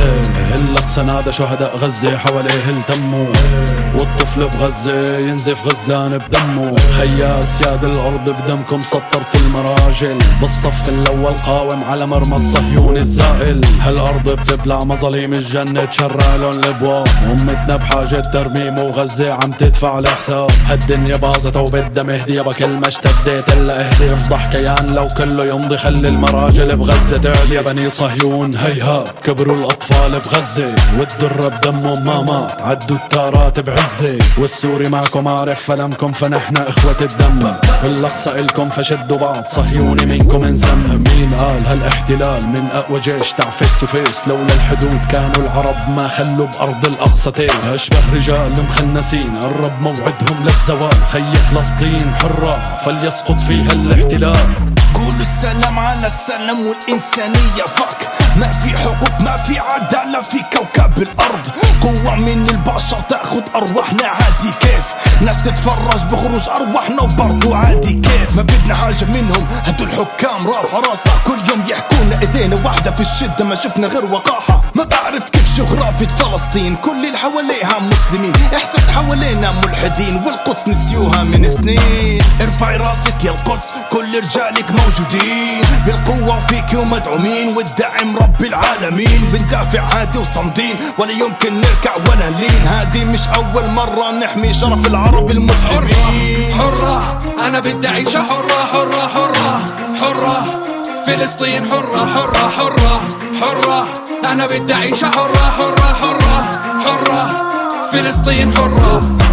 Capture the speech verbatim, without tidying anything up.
الأقصى نادى شهداء غزة حواليه التموا، والطفل بغزة ينزف غزلان بدمه. خياس سياد الأرض بدمكم سطرت المراجل، بالصف الأول قاوم على مرمى الصهيوني الزائل. هالأرض بتبلع مظاليم الجنة تشرع لون الابواب، أمتنا بحاجة ترميم وغزة عم تدفع الحساب. هالدنيا باظت وبدها مهدي يابا كل ما اشتديت الا اهدي. افضح كيان لو كله يمضي خلي المراجل بغزة تعلي. يا بني صهيون هيهات كبروا الأطفال بغزة، والدر بدمهم ما مات عدوا التارات بعزة. والسوري معكم عارف فلمكم فنحن اخوة الدم، الأقصى إلكم فشدوا بعض صهيوني منكم انزم. مين قال هالاحتلال من أقوى جيش تاع فيس تو فيس؟ لولا الحدود كانوا العرب ما خلوا بأرض الأقصى تيس. أشبه رجال مخنسين قرب موعدهم للزوال، خي فلسطين حرة فليسقط فيها الاحتلال. قولوا السلام على السلام والإنسانية فاك. ما في حقوق ما في عدالة في كوكب الأرض. قوة من البشر تاخد أرواحنا عادي كيف. ناس تتفرج بخروج أرواحنا وبرضو عادي كيف. ما بدنا حاجة منهم هدو الحكام رافع راسنا، كل يوم يحكونا ايدينا واحدة في الشدة ما شفنا غير وقاحة. ما بعرف كيف جغرافية فلسطين كل اللي حواليها مسلمين، احساس حوالينا ملحدين والقدس نسيوها من سنين. ارفعي راسك يا القدس كل رجالك موجودين بالقوة فيك ومدعومين، والدعم رب العالمين. بندافع عادي وصمدين ولا يمكن نركع ولا نلين. هادي مش أول مرة نحمي شرف العرب المسلمين. حرة أنا بدي أعيش حرة حرة حرة حرة فلسطين حرة حرة حرة حرة أنا بدي أعيش حرة حرة حرة حرة فلسطين حرة.